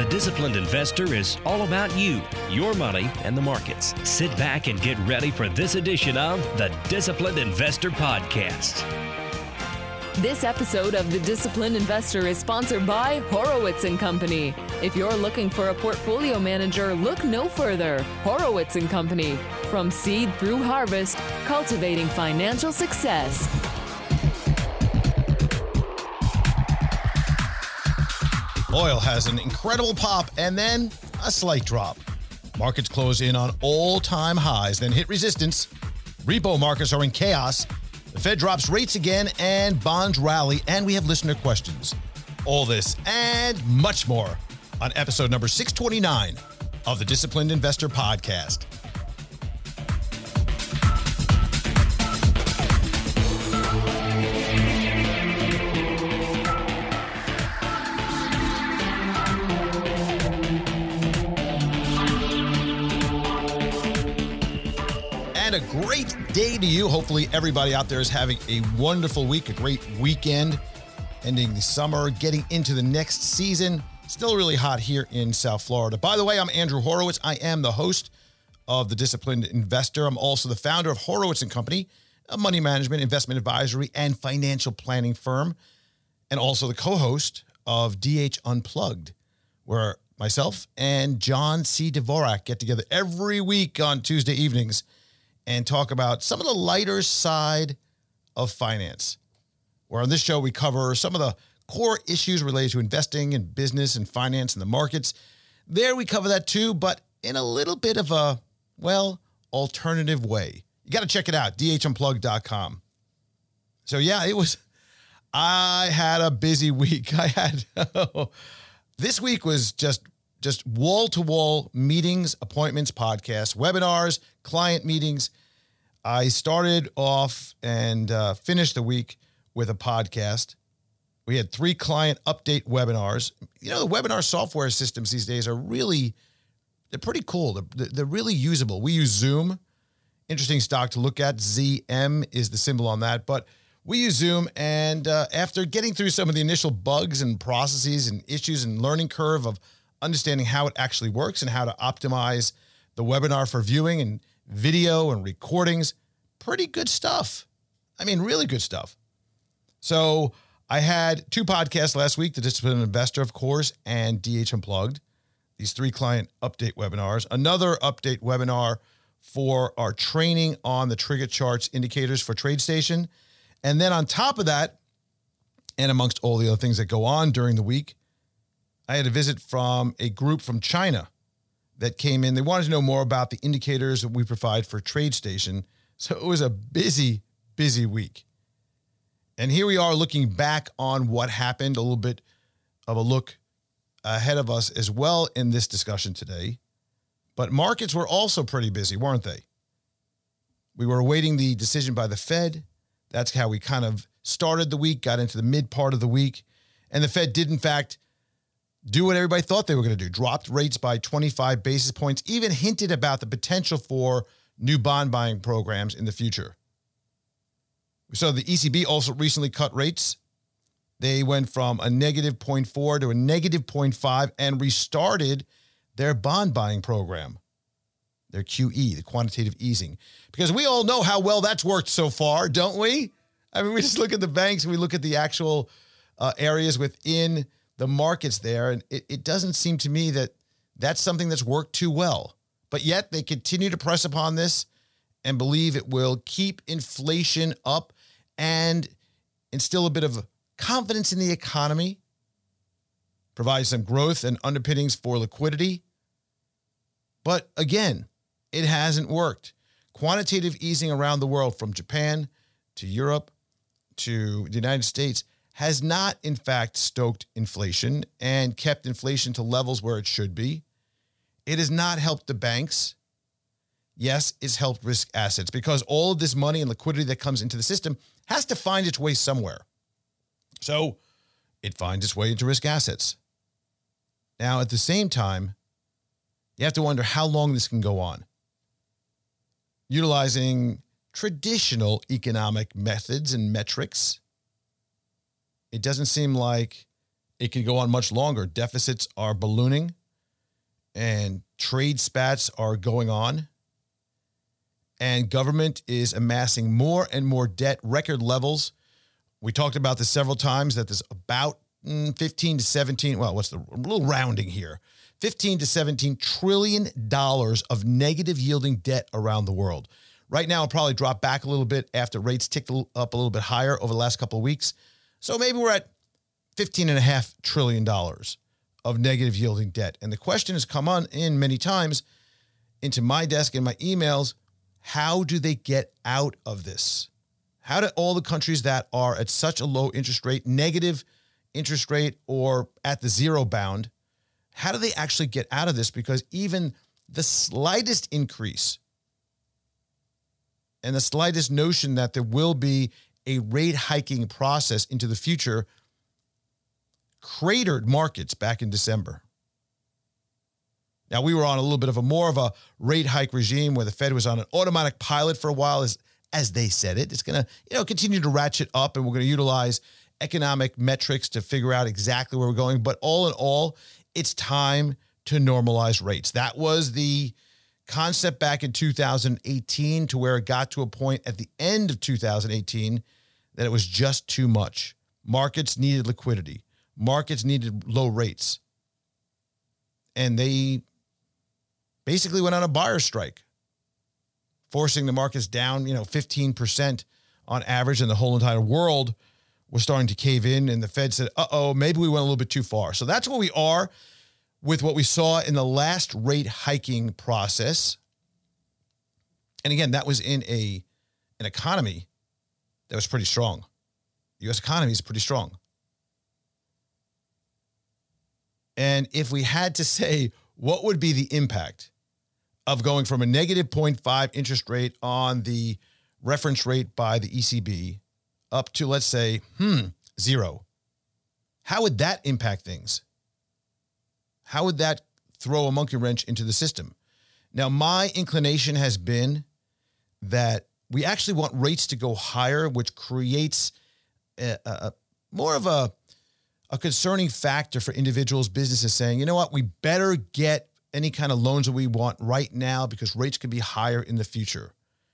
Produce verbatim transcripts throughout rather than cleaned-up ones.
Disciplined Investor is all about you, your money, and the markets. Sit back and get ready for this edition of the Disciplined Investor Podcast. This episode of The Disciplined Investor is sponsored by Horowitz and Company. If you're looking for a portfolio manager, look no further. Horowitz and Company. From seed through harvest, cultivating financial success. Oil has an incredible pop and then a slight drop. Markets close in on all-time highs, then hit resistance. Repo markets are in chaos. The Fed drops rates again and bonds rally, and we have listener questions. All this and much more on episode number six twenty-nine of the Disciplined Investor Podcast. A great day to you. Hopefully everybody out there is having a wonderful week, a great weekend, ending the summer, getting into the next season. Still really hot here in South Florida. By the way, I'm Andrew Horowitz. I am the host of The Disciplined Investor. I'm also the founder of Horowitz and Company, a money management, investment advisory, and financial planning firm, and also the co-host of D H Unplugged, where myself and John C. Dvorak get together every week on Tuesday evenings and talk about some of the lighter side of finance, where on this show we cover some of the core issues related to investing in business and finance and the markets. There we cover that too, but in a little bit of a, well, alternative way. You got to check it out, D H unplugged dot com. So yeah, it was, I had a busy week. I had, oh, this week was just Just wall-to-wall meetings, appointments, podcasts, webinars, client meetings. I started off and uh, finished the week with a podcast. We had three client update webinars. You know, the webinar software systems these days are really, they're pretty cool. They're, they're really usable. We use Zoom. Interesting stock to look at. Z M is the symbol on that. But we use Zoom, and uh, after getting through some of the initial bugs and processes and issues and learning curve of understanding how it actually works and how to optimize the webinar for viewing and video and recordings. Pretty good stuff. I mean, really good stuff. So I had two podcasts last week, The Disciplined Investor, of course, and D H Unplugged, these three client update webinars. Another update webinar for our training on the trigger charts indicators for TradeStation. And then on top of that, and amongst all the other things that go on during the week, I had a visit from a group from China that came in. They wanted to know more about the indicators that we provide for TradeStation. So it was a busy, busy week. And here we are looking back on what happened, a little bit of a look ahead of us as well in this discussion today. But markets were also pretty busy, weren't they? We were awaiting the decision by the Fed. That's how we kind of started the week, got into the mid part of the week. And the Fed did, in fact, do what everybody thought they were going to do. Dropped rates by twenty-five basis points, even hinted about the potential for new bond buying programs in the future. So the E C B also recently cut rates. They went from a negative zero point four to a negative zero point five and restarted their bond buying program, their Q E, the quantitative easing. Because we all know how well that's worked so far, don't we? I mean, we just look at the banks and we look at the actual uh, areas within the markets there, and it, it doesn't seem to me that that's something that's worked too well. But yet they continue to press upon this and believe it will keep inflation up and instill a bit of confidence in the economy, provide some growth and underpinnings for liquidity. But again, it hasn't worked. Quantitative easing around the world, from Japan to Europe to the United States, has not, in fact, stoked inflation and kept inflation to levels where it should be. It has not helped the banks. Yes, it's helped risk assets, because all of this money and liquidity that comes into the system has to find its way somewhere. So it finds its way into risk assets. Now, at the same time, you have to wonder how long this can go on. Utilizing traditional economic methods and metrics, it doesn't seem like it can go on much longer. Deficits are ballooning. and trade spats are going on, and government is amassing more and more debt, record levels. We talked about this several times, that there's about fifteen to seventeen, well, what's the a little rounding here, fifteen to seventeen trillion dollars of negative yielding debt around the world. Right now, it'll probably drop back a little bit after rates ticked up a little bit higher over the last couple of weeks. So maybe we're at fifteen point five trillion dollars of negative yielding debt. And the question has come on in many times into my desk and my emails, how do they get out of this? How do all the countries that are at such a low interest rate, negative interest rate, or at the zero bound, how do they actually get out of this? Because even the slightest increase and the slightest notion that there will be a rate hiking process into the future cratered markets back in December. Now, we were on a little bit of a more of a rate hike regime where the Fed was on an automatic pilot for a while, as, as they said it. It's going to, you know, continue to ratchet up, and we're going to utilize economic metrics to figure out exactly where we're going. But all in all, it's time to normalize rates. That was the concept back in two thousand eighteen, to where it got to a point at the end of two thousand eighteen that it was just too much. Markets needed liquidity. Markets needed low rates. And they basically went on a buyer strike, forcing the markets down, you know, fifteen percent on average, and the whole entire world was starting to cave in, and the Fed said, uh-oh, maybe we went a little bit too far. So that's where we are with what we saw in the last rate hiking process. And again, that was in a an economy that was pretty strong. The U S economy is pretty strong. And if we had to say what would be the impact of going from a negative zero point five interest rate on the reference rate by the E C B up to, let's say, hmm, zero, how would that impact things? How would that throw a monkey wrench into the system? Now, my inclination has been that we actually want rates to go higher, which creates a, a, more of a, a concerning factor for individuals, businesses saying, you know what, we better get any kind of loans that we want right now because rates could be higher in the future.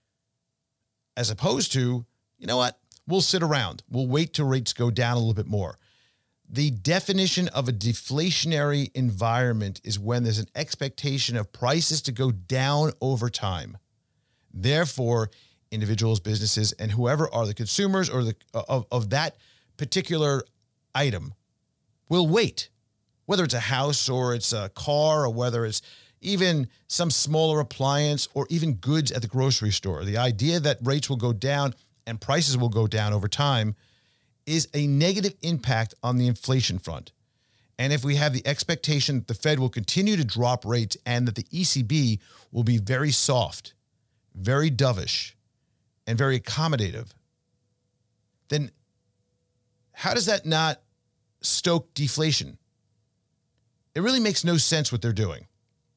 As opposed to, you know what, we'll sit around. We'll wait till rates go down a little bit more. The definition of a deflationary environment is when there's an expectation of prices to go down over time. Therefore, individuals, businesses, and whoever are the consumers or the of, of that particular item will wait, whether it's a house or it's a car or whether it's even some smaller appliance or even goods at the grocery store. The idea that rates will go down and prices will go down over time is a negative impact on the inflation front. And if we have the expectation that the Fed will continue to drop rates and that the E C B will be very soft, very dovish, and very accommodative, then how does that not stoke deflation? It really makes no sense what they're doing.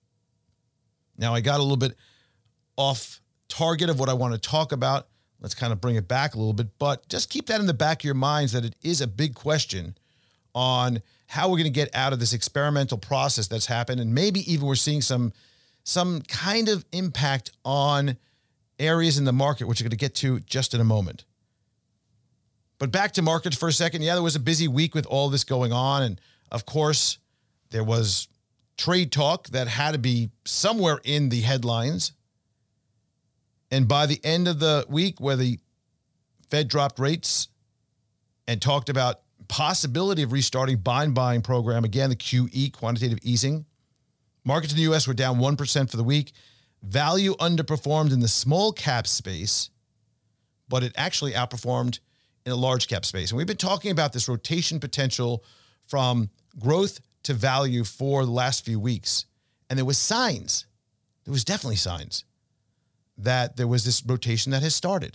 Now, I got a little bit off target of what I want to talk about. Let's kind of bring it back a little bit, but just keep that in the back of your minds that it is a big question on how we're going to get out of this experimental process that's happened. And maybe even we're seeing some, some kind of impact on areas in the market, which we're going to get to just in a moment. But back to markets for a second. Yeah, there was a busy week with all this going on. And of course, there was trade talk that had to be somewhere in the headlines. And by the end of the week, where the Fed dropped rates and talked about possibility of restarting bond buying program, again, the Q E, quantitative easing, markets in the U S were down one percent for the week. Value underperformed in the small cap space, but it actually outperformed in a large cap space. And we've been talking about this rotation potential from growth to value for the last few weeks. And there was signs, there was definitely signs that there was this rotation that has started.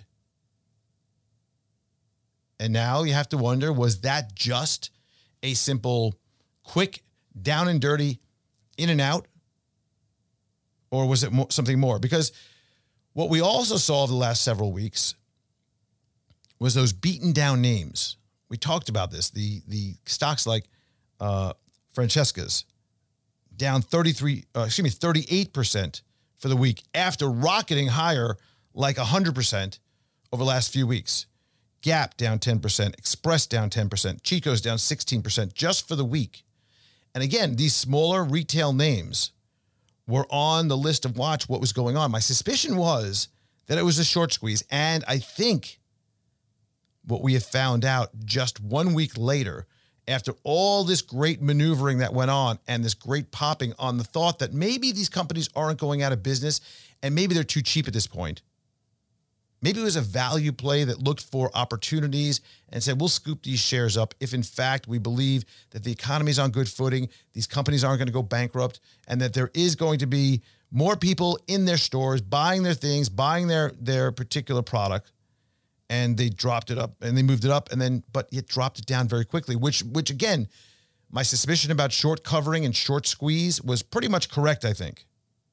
And now you have to wonder, was that just a simple, quick, down and dirty, in and out? Or was it mo- something more? Because what we also saw over the last several weeks was those beaten down names. We talked about this, the, the stocks like uh, Francesca's, down thirty-three, uh, excuse me, thirty-eight percent for the week after rocketing higher like one hundred percent over the last few weeks. Gap down ten percent, Express down ten percent, Chico's down sixteen percent just for the week. And again, these smaller retail names were on the list of watch what was going on. My suspicion was that it was a short squeeze. And I think what we have found out just one week later, after all this great maneuvering that went on and this great popping on the thought that maybe these companies aren't going out of business and maybe they're too cheap at this point. Maybe it was a value play that looked for opportunities and said, we'll scoop these shares up if, in fact, we believe that the economy is on good footing, these companies aren't going to go bankrupt, and that there is going to be more people in their stores buying their things, buying their, their particular product, and they dropped it up and they moved it up, and then but it dropped it down very quickly, which, which again, my suspicion about short covering and short squeeze was pretty much correct, I think.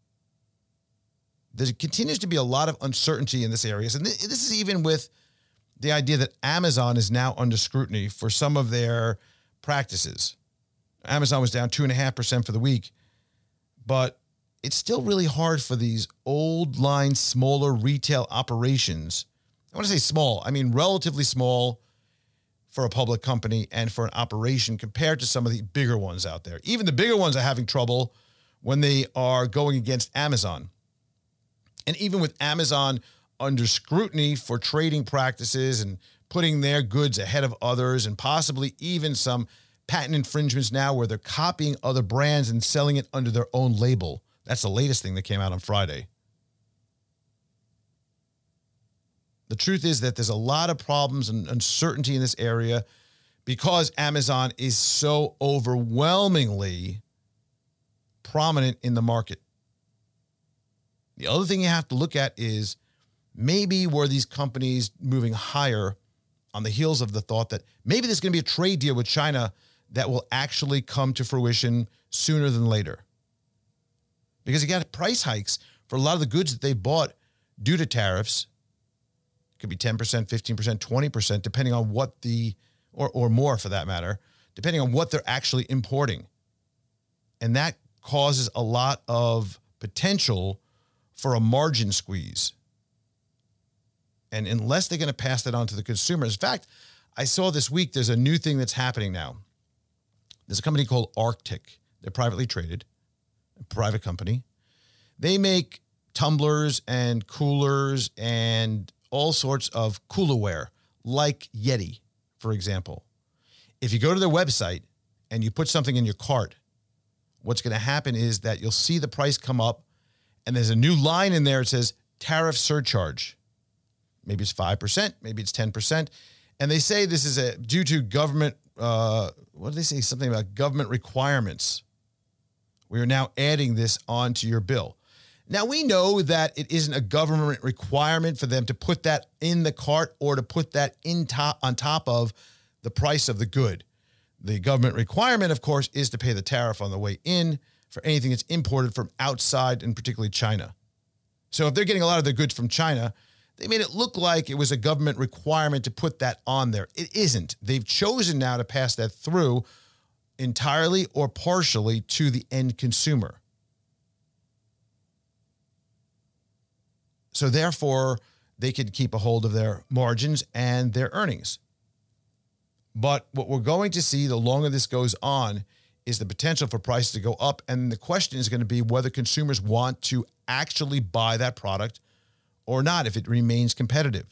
There continues to be a lot of uncertainty in this area. And this is even with the idea that Amazon is now under scrutiny for some of their practices. Amazon was down two point five percent for the week, but it's still really hard for these old line, smaller retail operations. I want to say small. I mean, relatively small for a public company and for an operation compared to some of the bigger ones out there. Even the bigger ones are having trouble when they are going against Amazon. And even with Amazon under scrutiny for trading practices and putting their goods ahead of others and possibly even some patent infringements now where they're copying other brands and selling it under their own label. That's the latest thing that came out on Friday. The truth is that there's a lot of problems and uncertainty in this area because Amazon is so overwhelmingly prominent in the market. The other thing you have to look at is maybe were these companies moving higher on the heels of the thought that maybe there's going to be a trade deal with China that will actually come to fruition sooner than later. Because you got price hikes for a lot of the goods that they bought due to tariffs. It could be ten percent, fifteen percent, twenty percent, depending on what the, or, or more for that matter, depending on what they're actually importing. And that causes a lot of potential for a margin squeeze. And unless they're going to pass that on to the consumers. In fact, I saw this week, there's a new thing that's happening now. There's a company called Arctic. They're privately traded, a private company. They make tumblers and coolers and all sorts of coolerware, like Yeti, for example. If you go to their website and you put something in your cart, what's going to happen is that you'll see the price come up, and there's a new line in there that says tariff surcharge. Maybe it's five percent, maybe it's ten percent. And they say this is a due to government, uh, what do they say? Something about government requirements. We are now adding this onto your bill. Now, we know that it isn't a government requirement for them to put that in the cart or to put that in top, on top of the price of the good. The government requirement, of course, is to pay the tariff on the way in for anything that's imported from outside, and particularly China. So if they're getting a lot of their goods from China, they made it look like it was a government requirement to put that on there. It isn't. They've chosen now to pass that through entirely or partially to the end consumer. So therefore, they could keep a hold of their margins and their earnings. But what we're going to see the longer this goes on is the potential for prices to go up. And the question is going to be whether consumers want to actually buy that product or not if it remains competitive.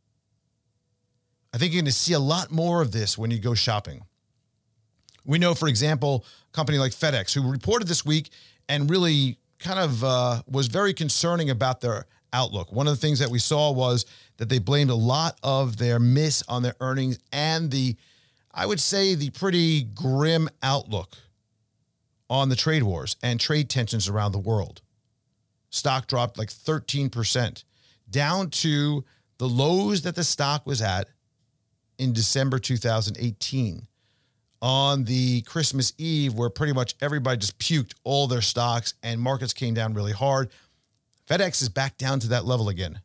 I think you're going to see a lot more of this when you go shopping. We know, for example, a company like FedEx, who reported this week and really kind of uh, was very concerning about their outlook. One of the things that we saw was that they blamed a lot of their miss on their earnings and the, I would say, the pretty grim outlook on the trade wars and trade tensions around the world. Stock dropped like thirteen percent, down to the lows that the stock was at in December two thousand eighteen on the Christmas Eve, where pretty much everybody just puked all their stocks and markets came down really hard. FedEx is back down to that level again.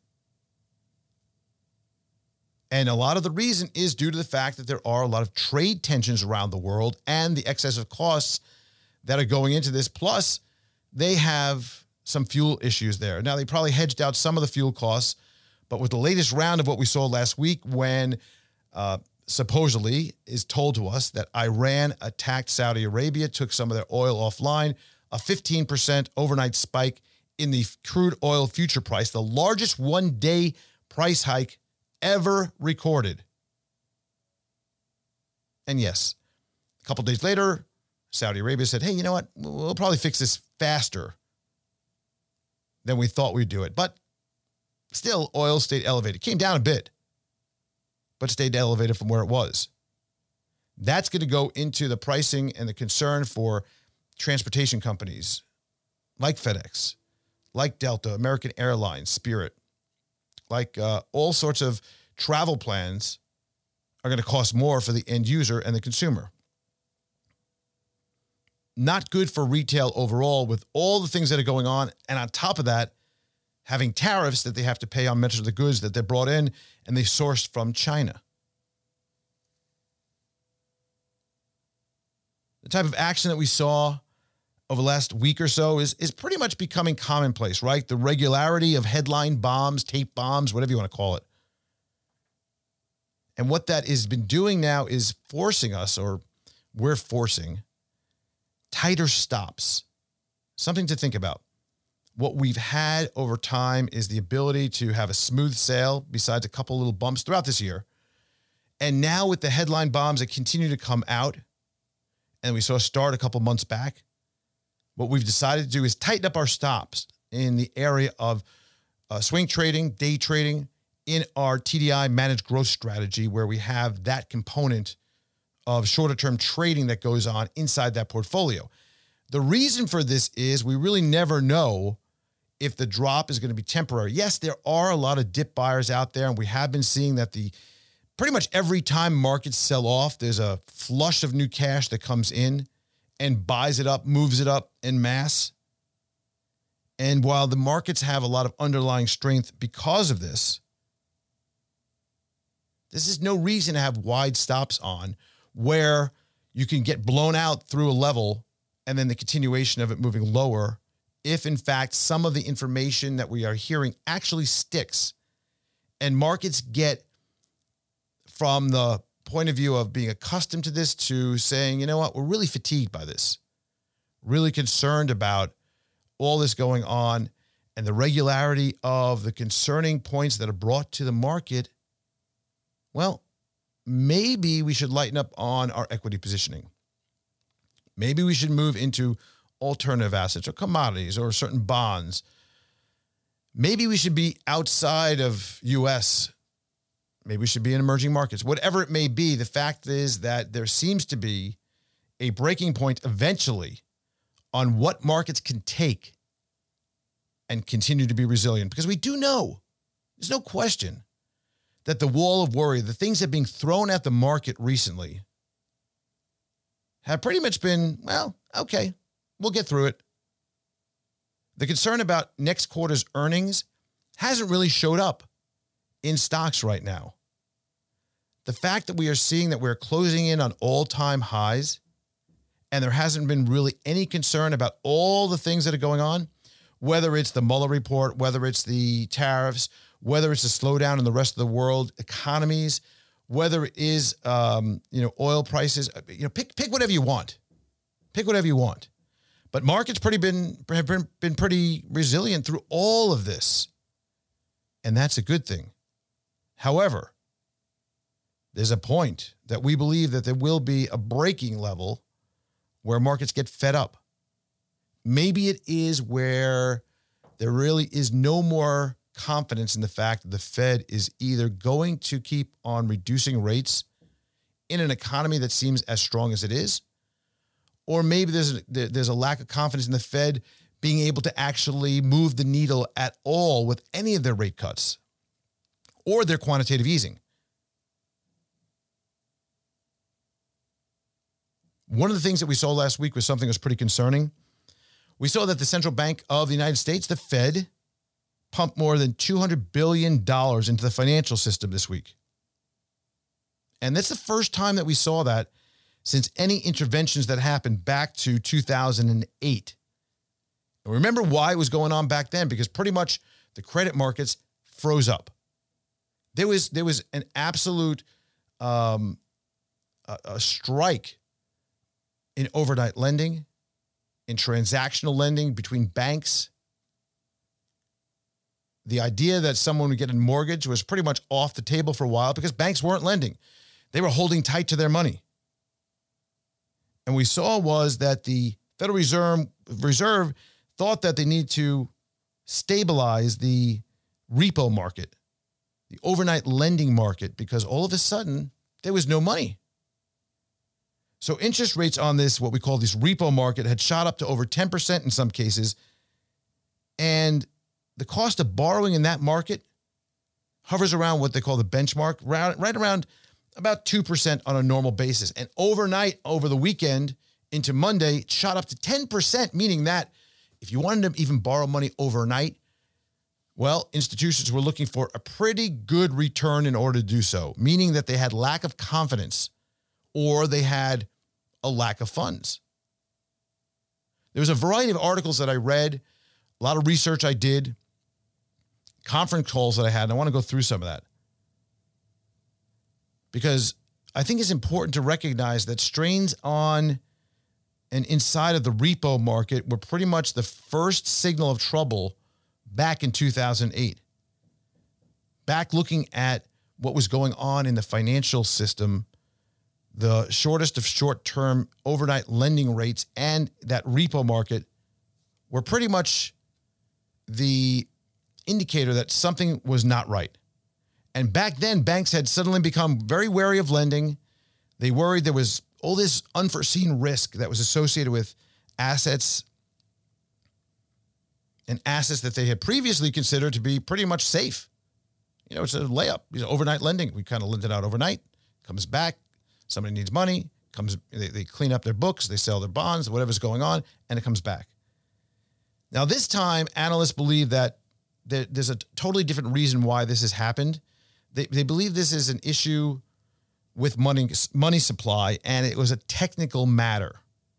And a lot of the reason is due to the fact that there are a lot of trade tensions around the world and the excessive costs that are going into this. Plus, they have some fuel issues there. Now, they probably hedged out some of the fuel costs, but with the latest round of what we saw last week when uh, supposedly is told to us that Iran attacked Saudi Arabia, took some of their oil offline, a fifteen percent overnight spike in the crude oil future price, the largest one-day price hike ever recorded. And yes, a couple days later, Saudi Arabia said, hey, you know what? We'll probably fix this faster than we thought we'd do it. But still, oil stayed elevated. Came down a bit, but stayed elevated from where it was. That's going to go into the pricing and the concern for transportation companies like FedEx, like Delta, American Airlines, Spirit, like uh, all sorts of travel plans are going to cost more for the end user and the consumer. Not good for retail overall with all the things that are going on. And on top of that, having tariffs that they have to pay on much of the goods that they brought in and they sourced from China. The type of action that we saw over the last week or so is, is pretty much becoming commonplace, right? The regularity of headline bombs, tape bombs, whatever you want to call it. And what that has been doing now is forcing us, or we're forcing, tighter stops. Something to think about. What we've had over time is the ability to have a smooth sail besides a couple little bumps throughout this year. And now with the headline bombs that continue to come out, and we saw a start a couple months back, what we've decided to do is tighten up our stops in the area of uh, swing trading, day trading, in our T D I managed growth strategy, where we have that component of shorter term trading that goes on inside that portfolio. The reason for this is we really never know if the drop is going to be temporary. Yes, there are a lot of dip buyers out there, and we have been seeing that the pretty much every time markets sell off, there's a flush of new cash that comes in and buys it up, moves it up en masse. And while the markets have a lot of underlying strength because of this, this is no reason to have wide stops on where you can get blown out through a level and then the continuation of it moving lower if, in fact, some of the information that we are hearing actually sticks and markets get from the point of view of being accustomed to this to saying, you know what, we're really fatigued by this, really concerned about all this going on and the regularity of the concerning points that are brought to the market. Well, maybe we should lighten up on our equity positioning. Maybe we should move into alternative assets or commodities or certain bonds. Maybe we should be outside of U S. Maybe we should be in emerging markets. Whatever it may be, the fact is that there seems to be a breaking point eventually on what markets can take and continue to be resilient. Because we do know, there's no question, that the wall of worry, the things that are being thrown at the market recently, have pretty much been, well, okay, we'll get through it. The concern about next quarter's earnings hasn't really showed up in stocks right now. The fact that we are seeing that we're closing in on all-time highs and there hasn't been really any concern about all the things that are going on, whether it's the Mueller report, whether it's the tariffs, whether it's a slowdown in the rest of the world economies, whether it is, um, you know, oil prices, you know, pick, pick whatever you want, pick whatever you want. But markets pretty been, have been, been pretty resilient through all of this. And that's a good thing. However, there's a point that we believe that there will be a breaking level where markets get fed up. Maybe it is where there really is no more confidence in the fact that the Fed is either going to keep on reducing rates in an economy that seems as strong as it is, or maybe there's a, there's a lack of confidence in the Fed being able to actually move the needle at all with any of their rate cuts or their quantitative easing. One of the things that we saw last week was something that was pretty concerning. We saw that the Central Bank of the United States, the Fed, pumped more than two hundred billion dollars into the financial system this week. And that's the first time that we saw that since any interventions that happened back to two thousand eight. And remember why it was going on back then? Because pretty much the credit markets froze up. There was there was an absolute um, a, a strike in overnight lending, in transactional lending between banks. The idea that someone would get a mortgage was pretty much off the table for a while because banks weren't lending. They were holding tight to their money. And we saw was that the Federal Reserve, Reserve thought that they need to stabilize the repo market, the overnight lending market, because all of a sudden there was no money. So interest rates on this, what we call this repo market, had shot up to over ten percent in some cases. And the cost of borrowing in that market hovers around what they call the benchmark, right around about two percent on a normal basis. And overnight, over the weekend into Monday, it shot up to ten percent, meaning that if you wanted to even borrow money overnight, well, institutions were looking for a pretty good return in order to do so, meaning that they had lack of confidence or they had a lack of funds. There was a variety of articles that I read, a lot of research I did, conference calls that I had, and I want to go through some of that. Because I think it's important to recognize that strains on and inside of the repo market were pretty much the first signal of trouble back in two thousand eight. Back looking at what was going on in the financial system, the shortest of short-term overnight lending rates and that repo market were pretty much the indicator that something was not right. And back then, banks had suddenly become very wary of lending. They worried there was all this unforeseen risk that was associated with assets and assets that they had previously considered to be pretty much safe. You know, it's a layup. You know, overnight lending, we kind of lend it out overnight, comes back, somebody needs money, comes, they, they clean up their books, they sell their bonds, whatever's going on, and it comes back. Now, this time, analysts believe that there, there's a totally different reason why this has happened. They, they believe this is an issue with money, money supply, and it was a technical matter.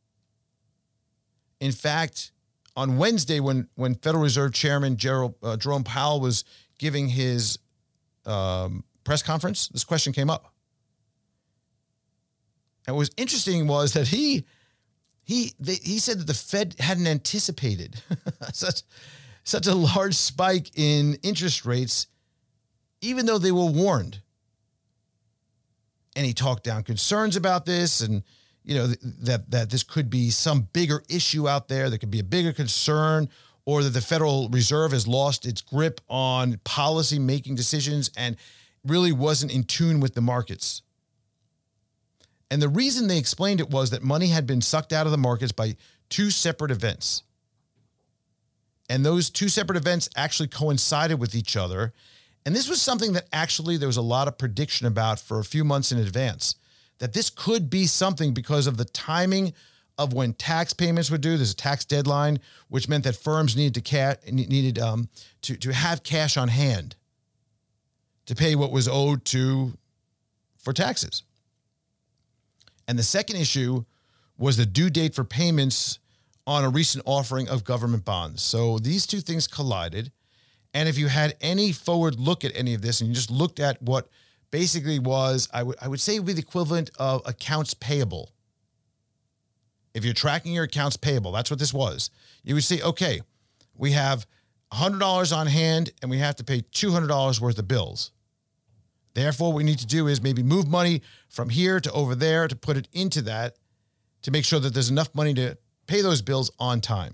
In fact, on Wednesday, when, when Federal Reserve Chairman Gerald, uh, Jerome Powell was giving his um, press conference, this question came up. And what was interesting was that he he they, he said that the Fed hadn't anticipated such such a large spike in interest rates, even though they were warned. And he talked down concerns about this, and you know th- that that this could be some bigger issue out there. There could be a bigger concern, or that the Federal Reserve has lost its grip on policy making decisions and really wasn't in tune with the markets. And the reason they explained it was that money had been sucked out of the markets by two separate events. And those two separate events actually coincided with each other. And this was something that actually there was a lot of prediction about for a few months in advance, that this could be something because of the timing of when tax payments were due. There's a tax deadline, which meant that firms needed to ca- needed um, to, to have cash on hand to pay what was owed to for taxes. And the second issue was the due date for payments on a recent offering of government bonds. So these two things collided. And if you had any forward look at any of this and you just looked at what basically was, I would I would say it would be the equivalent of accounts payable. If you're tracking your accounts payable, that's what this was. You would say, okay, we have one hundred dollars on hand and we have to pay two hundred dollars worth of bills. Therefore, what we need to do is maybe move money from here to over there to put it into that to make sure that there's enough money to pay those bills on time.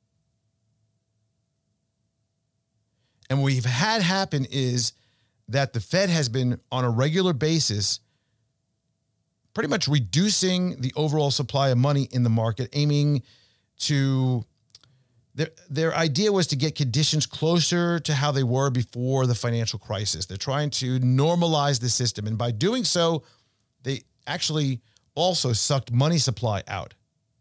And what we've had happen is that the Fed has been on a regular basis pretty much reducing the overall supply of money in the market, aiming to Their, their idea was to get conditions closer to how they were before the financial crisis. They're trying to normalize the system. And by doing so, they actually also sucked money supply out.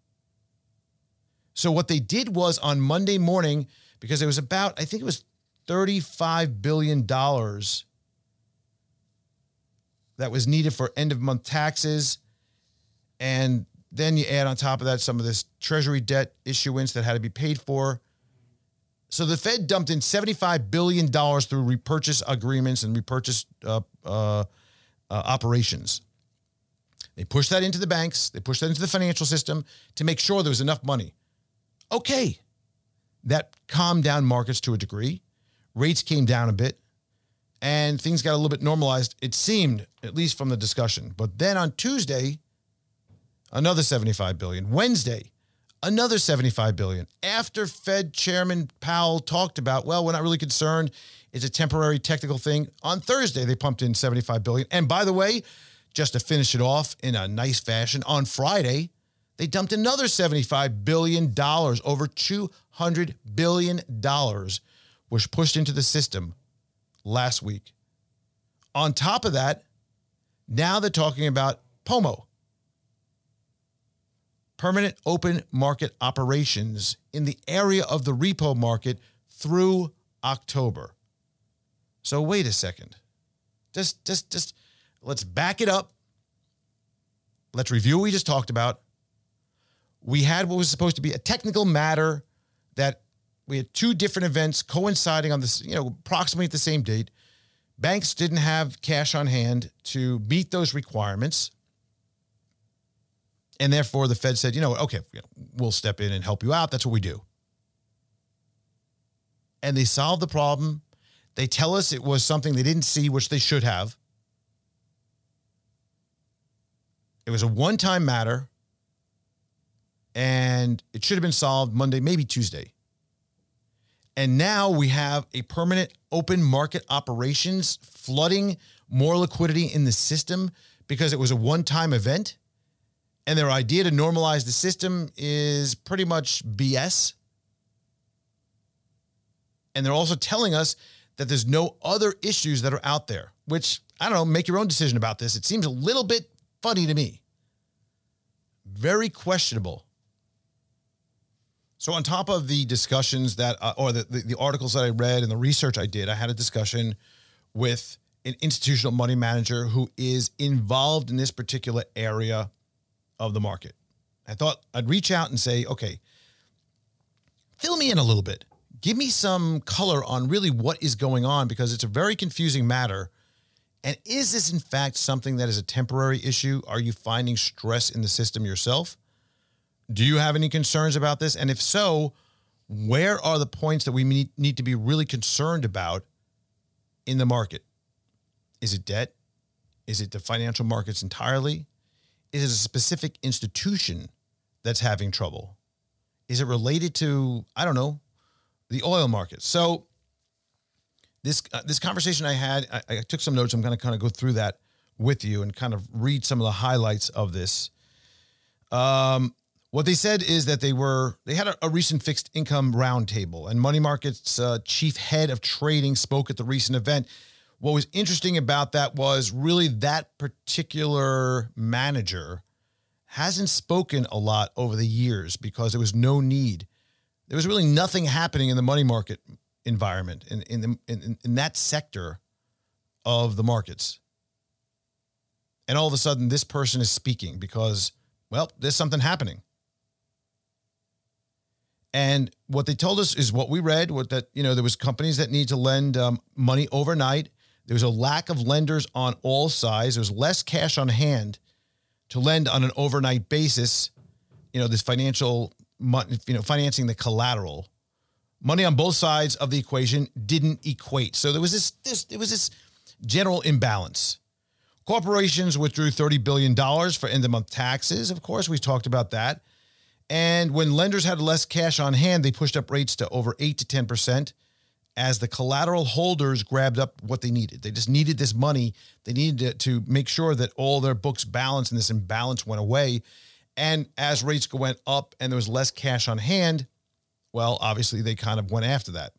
So what they did was on Monday morning, because it was about, I think it was thirty-five billion dollars that was needed for end of month taxes And then you add on top of that some of this treasury debt issuance that had to be paid for. So the Fed dumped in seventy-five billion dollars through repurchase agreements and repurchase uh, uh, uh, operations. They pushed that into the banks. They pushed that into the financial system to make sure there was enough money. Okay. That calmed down markets to a degree. Rates came down a bit. And things got a little bit normalized, it seemed, at least from the discussion. But then on Tuesday, another seventy-five billion dollars. Wednesday, another seventy-five billion dollars. After Fed Chairman Powell talked about, well, we're not really concerned. It's a temporary technical thing. On Thursday, they pumped in seventy-five billion dollars. And by the way, just to finish it off in a nice fashion, on Friday, they dumped another seventy-five billion dollars. Over two hundred billion dollars was pushed into the system last week. On top of that, now they're talking about P O M O, permanent open market operations, in the area of the repo market through October. So wait a second. Just, just, just let's back it up. Let's review what we just talked about. We had what was supposed to be a technical matter that we had two different events coinciding on this, you know, approximately at the same date. Banks didn't have cash on hand to meet those requirements. And therefore, the Fed said, you know, okay, we'll step in and help you out. That's what we do. And they solved the problem. They tell us it was something they didn't see, which they should have. It was a one-time matter, and it should have been solved Monday, maybe Tuesday. And now we have a permanent open market operations flooding more liquidity in the system because it was a one-time event. And their idea to normalize the system is pretty much B S. And they're also telling us that there's no other issues that are out there, which, I don't know, make your own decision about this. It seems a little bit funny to me. Very questionable. So on top of the discussions that, uh, or the, the, the articles that I read and the research I did, I had a discussion with an institutional money manager who is involved in this particular area of the market. I thought I'd reach out and say, okay, fill me in a little bit. Give me some color on really what is going on, because it's a very confusing matter. And is this in fact something that is a temporary issue? Are you finding stress in the system yourself? Do you have any concerns about this? And if so, where are the points that we need, need to be really concerned about in the market? Is it debt? Is it the financial markets entirely? Is it a specific institution that's having trouble? Is it related to, I don't know, the oil market? So this uh, this conversation I had, I, I took some notes. I'm going to kind of go through that with you and kind of read some of the highlights of this. Um, what they said is that they were they had a, a recent fixed income roundtable, and Money Market's uh, chief head of trading spoke at the recent event. What was interesting about that was really that particular manager hasn't spoken a lot over the years because there was no need. There was really nothing happening in the money market environment, in, in, the, in, in that sector of the markets. And all of a sudden, this person is speaking because, well, there's something happening. And what they told us is what we read, what that, you know, there was companies that need to lend um, money overnight. There was a lack of lenders on all sides. There was less cash on hand to lend on an overnight basis. You know, this financial, you know, financing the collateral. Money on both sides of the equation didn't equate. So there was this, this, it was this general imbalance. Corporations withdrew thirty billion dollars for end-of-month taxes. Of course, we talked about that. And when lenders had less cash on hand, they pushed up rates to over eight to ten percent as the collateral holders grabbed up what they needed. They just needed this money. They needed to, to make sure that all their books balanced and this imbalance went away. And as rates went up and there was less cash on hand, well, obviously they kind of went after that.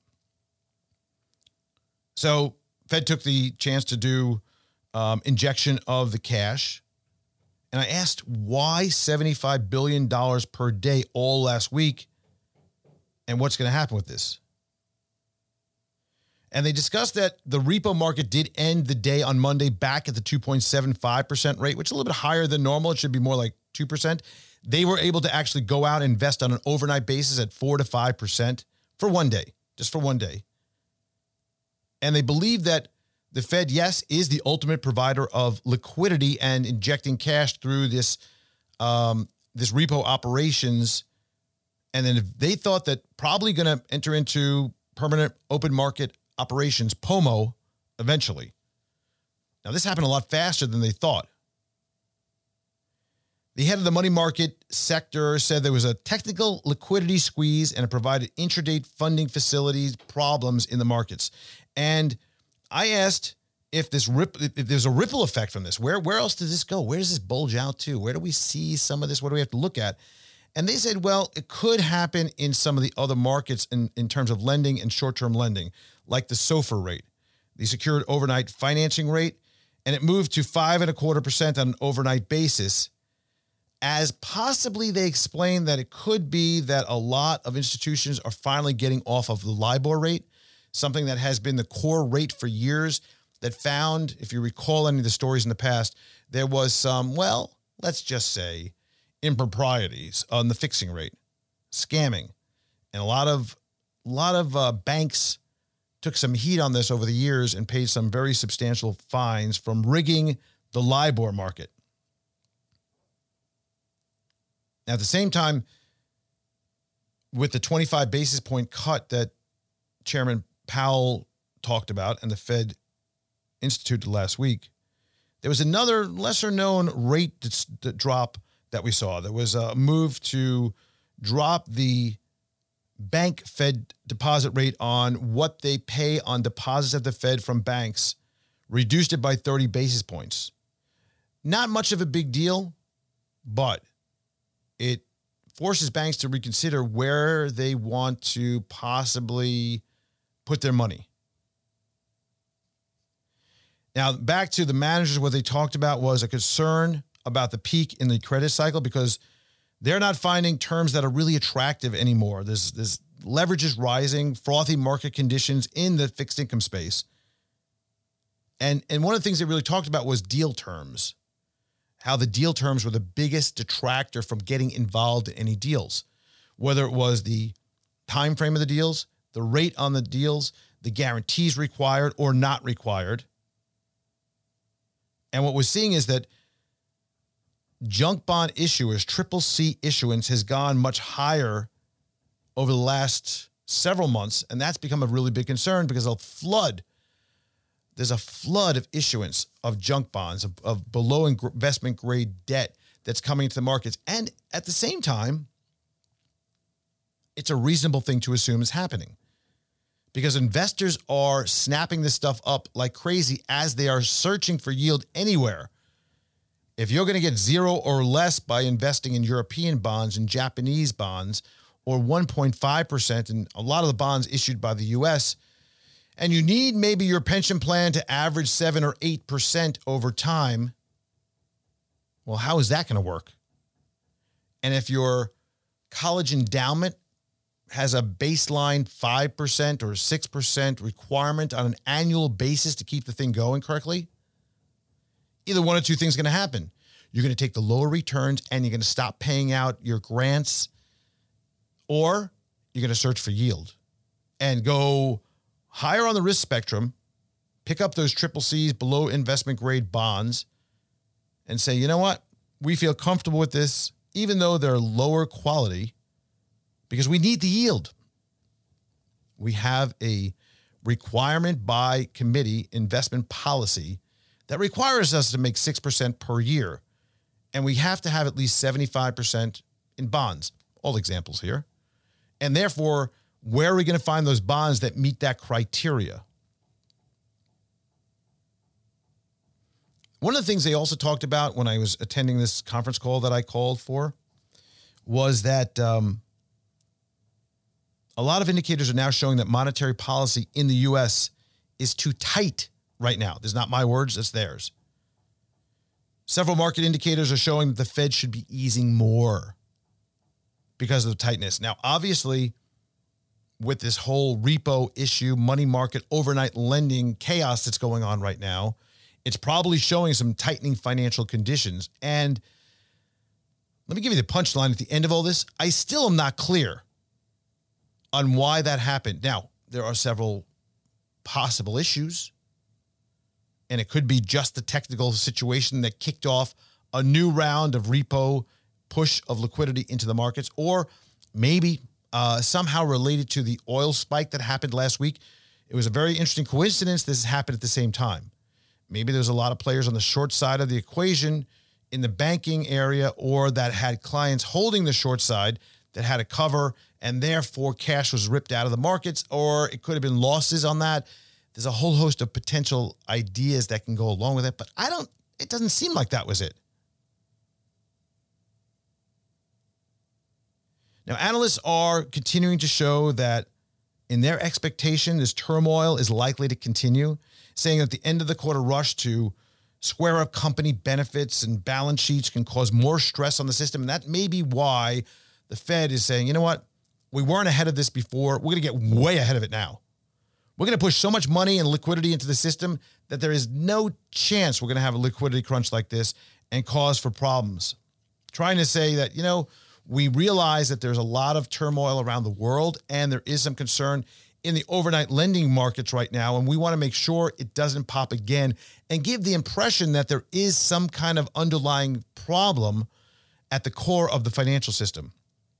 So Fed took the chance to do um, injection of the cash. And I asked why seventy-five billion dollars per day all last week and what's going to happen with this. And they discussed that the repo market did end the day on Monday back at the two point seven five percent rate, which is a little bit higher than normal. It should be more like two percent. They were able to actually go out and invest on an overnight basis at four to five percent for one day, just for one day. And they believe that the Fed, yes, is the ultimate provider of liquidity and injecting cash through this, um, this repo operations. And then if they thought that probably going to enter into permanent open market operations, P O M O, eventually. Now, this happened a lot faster than they thought. The head of the money market sector said there was a technical liquidity squeeze and it provided intraday funding facilities problems in the markets. And I asked if this rip, if there's a ripple effect from this. Where, where else does this go? Where does this bulge out to? Where do we see some of this? What do we have to look at? And they said, well, it could happen in some of the other markets in, in terms of lending and short-term lending, like the SOFR rate, the secured overnight financing rate, and it moved to five and a quarter percent on an overnight basis. As possibly they explained that it could be that a lot of institutions are finally getting off of the LIBOR rate, something that has been the core rate for years, that found, if you recall any of the stories in the past, there was some, well, let's just say, improprieties on the fixing rate, scamming. And a lot of, a lot of uh, banks took some heat on this over the years and paid some very substantial fines from rigging the LIBOR market. Now, at the same time, with the twenty-five basis point cut that Chairman Powell talked about and the Fed instituted last week, there was another lesser known rate drop that we saw. There was a move to drop the bank Fed deposit rate on what they pay on deposits at the Fed from banks, reduced it by thirty basis points. Not much of a big deal, but it forces banks to reconsider where they want to possibly put their money. Now, back to the managers, what they talked about was a concern about the peak in the credit cycle because they're not finding terms that are really attractive anymore. There's, there's leverage is rising, frothy market conditions in the fixed income space. And, and one of the things they really talked about was deal terms, how the deal terms were the biggest detractor from getting involved in any deals, whether it was the time frame of the deals, the rate on the deals, the guarantees required or not required. And what we're seeing is that junk bond issuers, triple C issuance has gone much higher over the last several months, and that's become a really big concern because a flood, there's a flood of issuance of junk bonds, of, of below investment grade debt that's coming into the markets. And at the same time, it's a reasonable thing to assume is happening because investors are snapping this stuff up like crazy as they are searching for yield anywhere. If you're going to get zero or less by investing in European bonds and Japanese bonds, or one point five percent in a lot of the bonds issued by the U S, and you need maybe your pension plan to average seven or eight percent over time, well, how is that going to work? And if your college endowment has a baseline five percent or six percent requirement on an annual basis to keep the thing going correctly, either one or two things are going to happen. You're going to take the lower returns and you're going to stop paying out your grants, or you're going to search for yield and go higher on the risk spectrum, pick up those triple C's, below investment grade bonds, and say, you know what? We feel comfortable with this, even though they're lower quality, because we need the yield. We have a requirement by committee investment policy that requires us to make six percent per year. And we have to have at least seventy-five percent in bonds. All examples here. And therefore, where are we going to find those bonds that meet that criteria? One of the things they also talked about when I was attending this conference call that I called for was that um, a lot of indicators are now showing that monetary policy in the U S is too tight right now. This is not my words, that's theirs. Several market indicators are showing that the Fed should be easing more because of the tightness. Now, obviously, with this whole repo issue, money market, overnight lending chaos that's going on right now, it's probably showing some tightening financial conditions. And let me give you the punchline at the end of all this. I still am not clear on why that happened. Now, there are several possible issues, and it could be just the technical situation that kicked off a new round of repo push of liquidity into the markets, or maybe uh, somehow related to the oil spike that happened last week. It was a very interesting coincidence this happened at the same time. Maybe there's a lot of players on the short side of the equation in the banking area, or that had clients holding the short side that had a cover, and therefore cash was ripped out of the markets, or it could have been losses on that. There's a whole host of potential ideas that can go along with it, but I don't, it doesn't seem like that was it. Now, analysts are continuing to show that in their expectation, this turmoil is likely to continue, saying that the end of the quarter rush to square up company benefits and balance sheets can cause more stress on the system. And that may be why the Fed is saying, you know what, we weren't ahead of this before. We're going to get way ahead of it now. We're going to push so much money and liquidity into the system that there is no chance we're going to have a liquidity crunch like this and cause for problems. Trying to say that, you know, we realize that there's a lot of turmoil around the world, and there is some concern in the overnight lending markets right now, and we want to make sure it doesn't pop again and give the impression that there is some kind of underlying problem at the core of the financial system.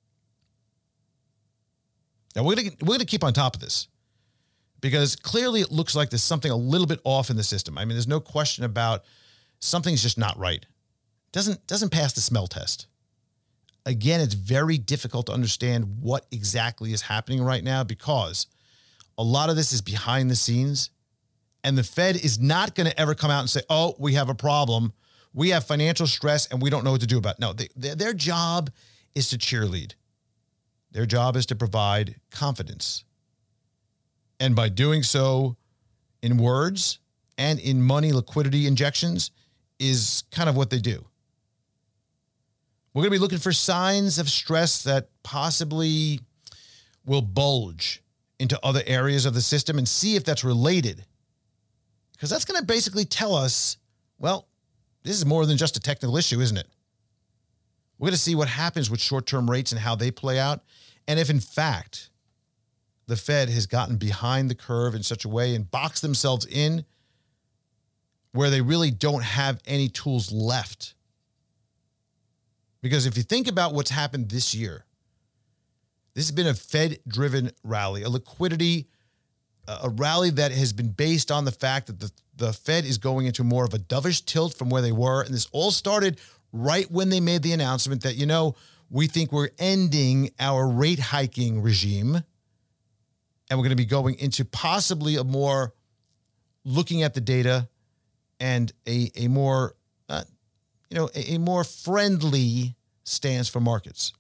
Now, we're going to, we're going to keep on top of this, because clearly it looks like there's something a little bit off in the system. I mean, there's no question about something's just not right. Doesn't, doesn't pass the smell test. Again, it's very difficult to understand what exactly is happening right now, because a lot of this is behind the scenes, and the Fed is not going to ever come out and say, oh, we have a problem. We have financial stress and we don't know what to do about it. No, they, their, their job is to cheerlead. Their job is to provide confidence. And by doing so in words and in money liquidity injections is kind of what they do. We're going to be looking for signs of stress that possibly will bulge into other areas of the system and see if that's related. Because that's going to basically tell us, well, this is more than just a technical issue, isn't it? We're going to see what happens with short-term rates and how they play out. And if, in fact, the Fed has gotten behind the curve in such a way and boxed themselves in where they really don't have any tools left. Because if you think about what's happened this year, this has been a Fed-driven rally, a liquidity, a rally that has been based on the fact that the, the Fed is going into more of a dovish tilt from where they were. And this all started right when they made the announcement that, you know, we think we're ending our rate hiking regime, and we're going to be going into possibly a more looking at the data and a, a more, uh, you know, a, a more friendly stance for markets.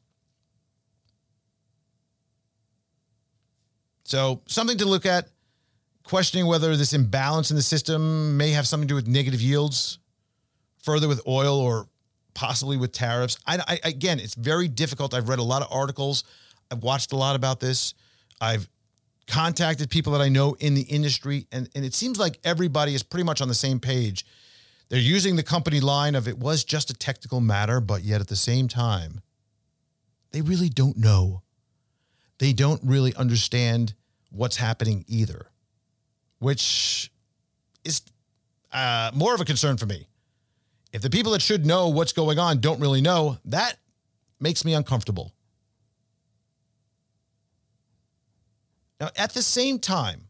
So something to look at, questioning whether this imbalance in the system may have something to do with negative yields, further with oil or possibly with tariffs. I, I, again, it's very difficult. I've read a lot of articles. I've watched a lot about this. I've contacted people that I know in the industry, and, and it seems like everybody is pretty much on the same page. They're using the company line of it was just a technical matter, but yet at the same time, they really don't know. They don't really understand what's happening either, which is uh, more of a concern for me. If the people that should know what's going on don't really know, that makes me uncomfortable. Now, at the same time,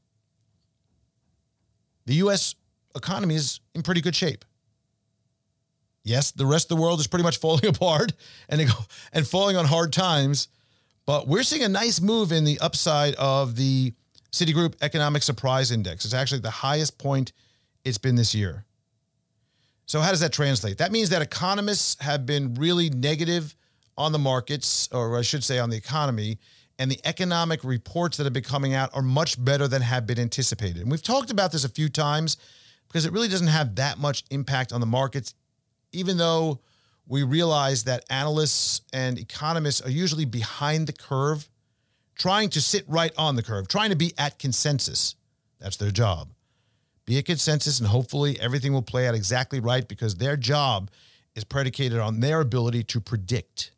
the U S economy is in pretty good shape. Yes, the rest of the world is pretty much falling apart and, and falling on hard times, but we're seeing a nice move in the upside of the Citigroup Economic Surprise Index. It's actually the highest point it's been this year. So how does that translate? That means that economists have been really negative on the markets, or I should say on the economy, and the economic reports that have been coming out are much better than have been anticipated. And we've talked about this a few times because it really doesn't have that much impact on the markets, even though we realize that analysts and economists are usually behind the curve, trying to sit right on the curve, trying to be at consensus. That's their job. Be at consensus, and hopefully everything will play out exactly right, because their job is predicated on their ability to predict,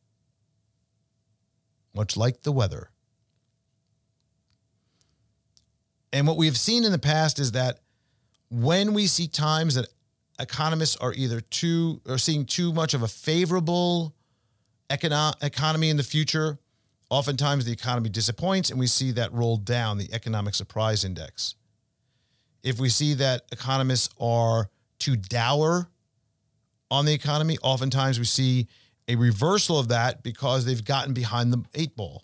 much like the weather. And what we've seen in the past is that when we see times that economists are either too or seeing too much of a favorable econo- economy in the future, oftentimes the economy disappoints and we see that roll down, the economic surprise index. If we see that economists are too dour on the economy, oftentimes we see a reversal of that because they've gotten behind the eight ball.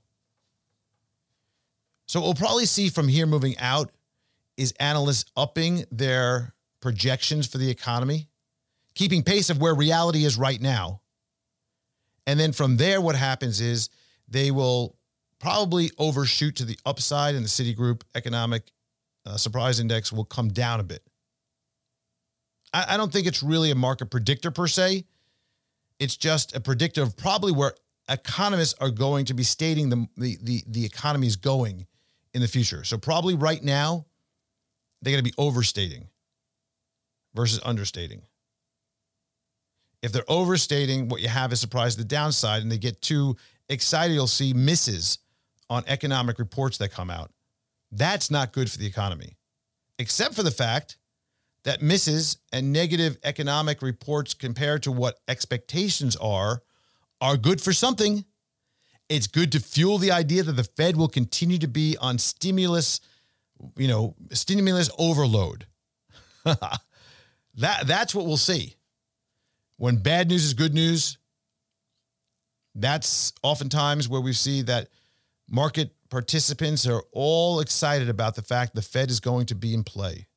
So what we'll probably see from here moving out is analysts upping their projections for the economy, keeping pace of where reality is right now. And then from there, what happens is they will probably overshoot to the upside and the Citigroup Economic uh, Surprise Index will come down a bit. I, I don't think it's really a market predictor per se. It's just a predictor of probably where economists are going to be stating the, the, the, the economy is going in the future. So probably right now, they're going to be overstating versus understating. If they're overstating, what you have is surprise to the downside, and they get too excited, you'll see misses on economic reports that come out. That's not good for the economy, except for the fact that misses and negative economic reports compared to what expectations are, are good for something. It's good to fuel the idea that the Fed will continue to be on stimulus, you know, stimulus overload. that that's what we'll see. When bad news is good news, that's oftentimes where we see that market participants are all excited about the fact the Fed is going to be in play.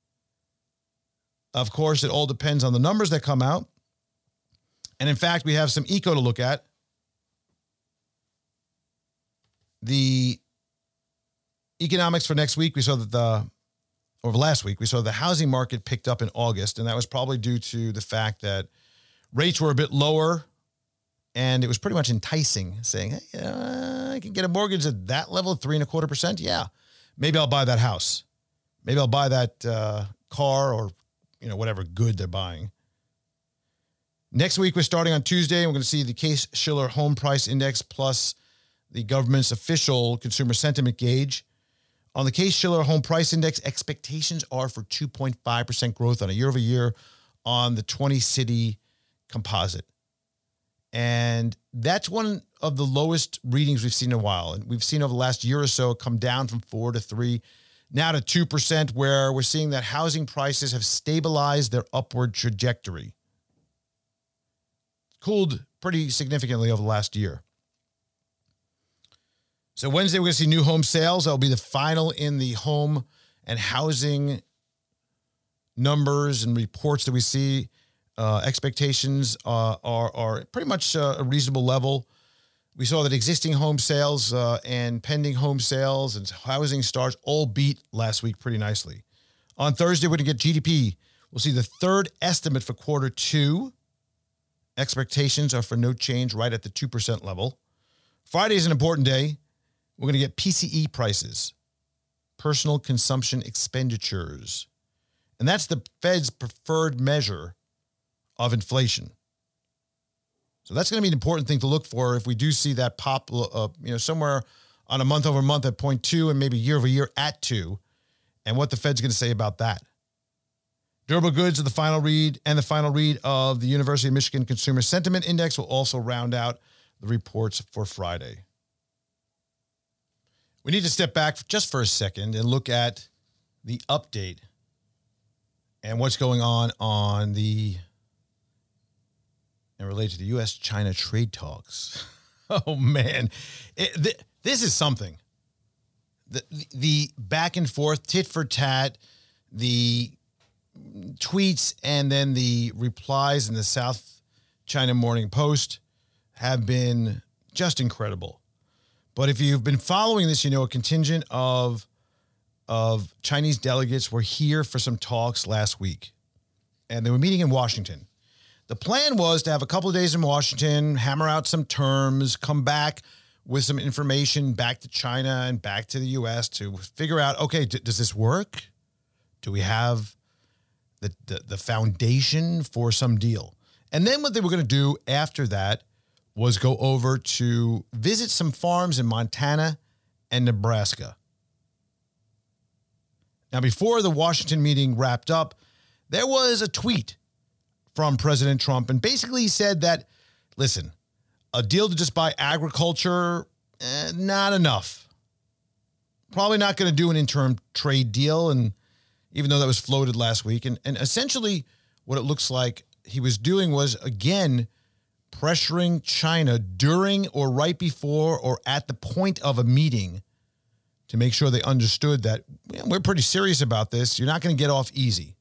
Of course, it all depends on the numbers that come out. And in fact, we have some eco to look at. The economics for next week, we saw that the, over last week, we saw the housing market picked up in August, and that was probably due to the fact that rates were a bit lower, and it was pretty much enticing, saying, hey, uh, I can get a mortgage at that level, three and a quarter percent. Yeah, maybe I'll buy that house. Maybe I'll buy that uh, car or, you know, whatever good they're buying. Next week, we're starting on Tuesday. We're going to see the Case-Shiller Home Price Index plus the government's official consumer sentiment gauge. On the Case-Shiller Home Price Index, expectations are for two point five percent growth on a year-over-year on the twenty-city composite. And that's one of the lowest readings we've seen in a while. And we've seen over the last year or so come down from four to three, now to two percent, where we're seeing that housing prices have stabilized their upward trajectory. Cooled pretty significantly over the last year. So Wednesday, we're going to see new home sales. That will be the final in the home and housing numbers and reports that we see. Uh, expectations uh, are, are pretty much uh, a reasonable level. We saw that existing home sales uh, and pending home sales and housing starts all beat last week pretty nicely. On Thursday, we're going to get G D P. We'll see the third estimate for quarter two. Expectations are for no change, right at the two percent level. Friday is an important day. We're going to get P C E prices, personal consumption expenditures. And that's the Fed's preferred measure of inflation. So that's going to be an important thing to look for if we do see that pop, uh, you know, somewhere on a month over month at zero point two and maybe year over year at two, and what the Fed's going to say about that. Durable goods are the final read, and the final read of the University of Michigan Consumer Sentiment Index will also round out the reports for Friday. We need to step back just for a second and look at the update and what's going on on the and related to the U S China trade talks. Oh, man. It, th- this is something. The, the back and forth, tit for tat, the tweets and then the replies in the South China Morning Post have been just incredible. But if you've been following this, you know a contingent of, of Chinese delegates were here for some talks last week, and they were meeting in Washington. The plan was to have a couple of days in Washington, hammer out some terms, come back with some information back to China and back to the U S to figure out, okay, d- does this work? Do we have the, the, the foundation for some deal? And then what they were going to do after that was go over to visit some farms in Montana and Nebraska. Now, before the Washington meeting wrapped up, there was a tweet from President Trump, and basically he said that, listen, a deal to just buy agriculture, eh, not enough. Probably not going to do an interim trade deal, and even though that was floated last week. And, and essentially what it looks like he was doing was, again, pressuring China during or right before or at the point of a meeting to make sure they understood that well, we're pretty serious about this. You're not going to get off easy.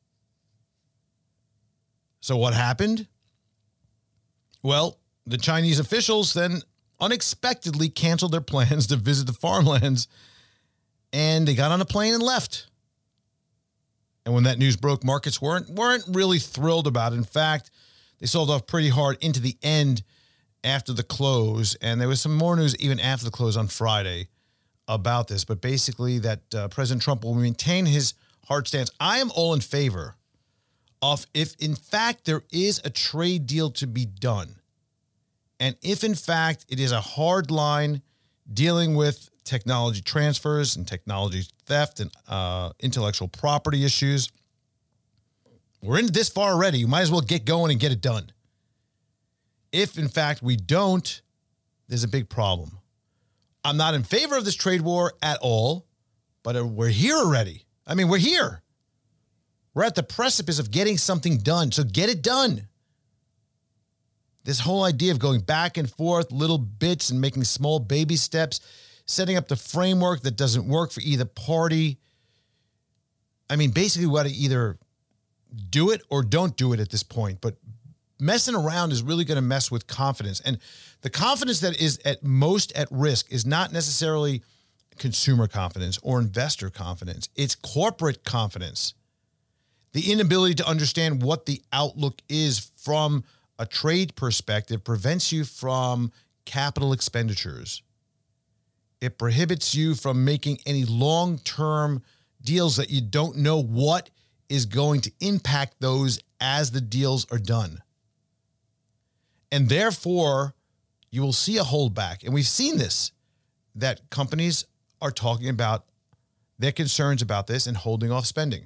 So what happened? Well, the Chinese officials then unexpectedly canceled their plans to visit the farmlands, and they got on a plane and left. And when that news broke, markets weren't weren't really thrilled about it. In fact, they sold off pretty hard into the end after the close, and there was some more news even after the close on Friday about this. But basically that uh, President Trump will maintain his hard stance. I am all in favor of if, in fact, there is a trade deal to be done, and if, in fact, it is a hard line dealing with technology transfers and technology theft and uh, intellectual property issues. We're in this far already. You might as well get going and get it done. If, in fact, we don't, there's a big problem. I'm not in favor of this trade war at all, but we're here already. I mean, we're here. We're at the precipice of getting something done, so get it done. This whole idea of going back and forth, little bits and making small baby steps, setting up the framework that doesn't work for either party. I mean, basically we got to either do it or don't do it at this point. But messing around is really going to mess with confidence. And the confidence that is at most at risk is not necessarily consumer confidence or investor confidence. It's corporate confidence. The inability to understand what the outlook is from a trade perspective prevents you from capital expenditures. It prohibits you from making any long-term deals that you don't know what is going to impact those as the deals are done. And therefore, you will see a holdback. And we've seen this, that companies are talking about their concerns about this and holding off spending.